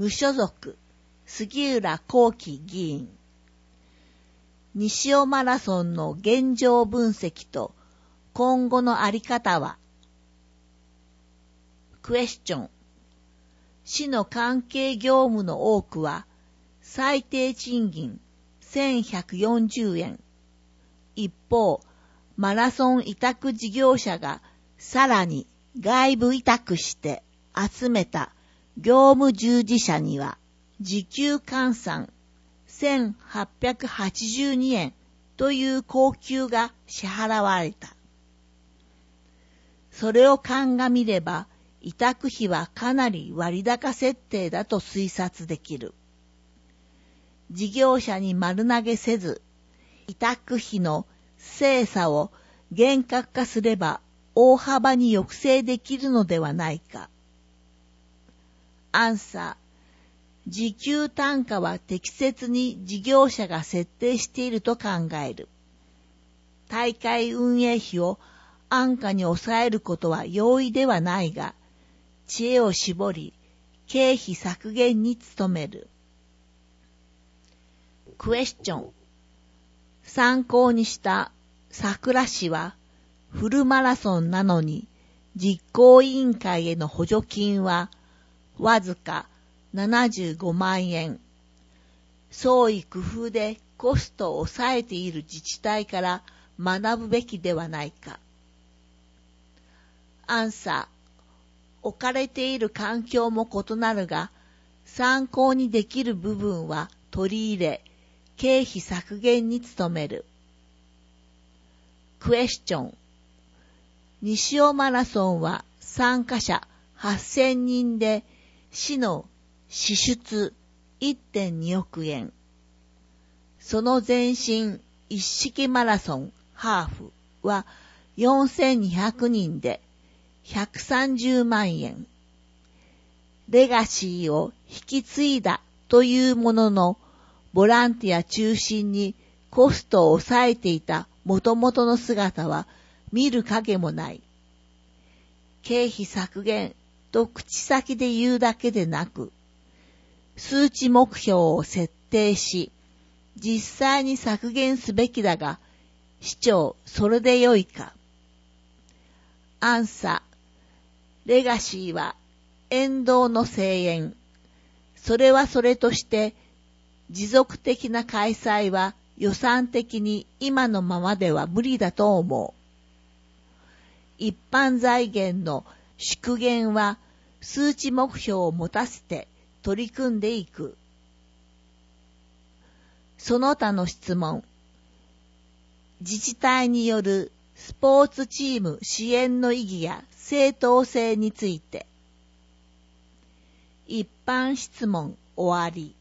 無所属、杉浦幸喜議員。西尾マラソンの現状分析と今後のあり方は？クエスチョン。市の関係業務の多くは最低賃金1140円。一方、マラソン委託事業者がさらに外部委託して集めた業務従事者には時給換算1882円という高給が支払われた。それを鑑みれば委託費はかなり割高設定だと推察できる。事業者に丸投げせず、委託費の精査を厳格化すれば大幅に抑制できるのではないか。アンサー。時給単価は適切に事業者が設定していると考える。大会運営費を安価に抑えることは容易ではないが、知恵を絞り、経費削減に努める。クエスチョン。参考にした桜市は、フルマラソンなのに、実行委員会への補助金は、わずか75万円。創意工夫でコストを抑えている自治体から学ぶべきではないか。アンサー。置かれている環境も異なるが、参考にできる部分は取り入れ、経費削減に努める。クエスチョン。西尾マラソンは参加者8000人で、市の支出 1.2 億円。その前身一式マラソンハーフは4200人で130万円。レガシーを引き継いだというものの、ボランティア中心にコストを抑えていた元々の姿は見る影もない。経費削減と口先で言うだけでなく、数値目標を設定し、実際に削減すべきだが、市長、それでよいか。アンサー。レガシーは沿道の声援。それはそれとして、持続的な開催は予算的に今のままでは無理だと思う。一般財源の縮減は数値目標を持たせて取り組んでいく。その他の質問。自治体によるスポーツチーム支援の意義や正当性について。一般質問終わり。